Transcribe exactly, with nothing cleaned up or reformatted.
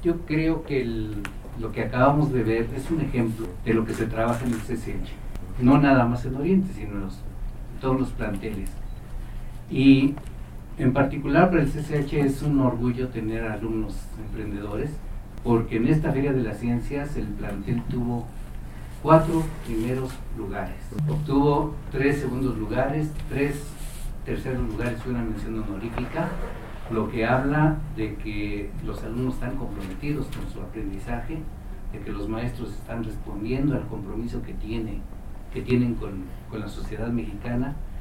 Yo creo que el, lo que acabamos de ver es un ejemplo de lo que se trabaja en el C C H, no nada más en Oriente, sino en, los, en todos los planteles. Y en particular para el C C H es un orgullo tener alumnos emprendedores, porque en esta Feria de las Ciencias el plantel tuvo cuatro primeros lugares, obtuvo tres segundos lugares, tres terceros lugares y una mención honorífica, lo que habla de que los alumnos están comprometidos con su aprendizaje, de que los maestros están respondiendo al compromiso que, tiene, que tienen con, con la sociedad mexicana,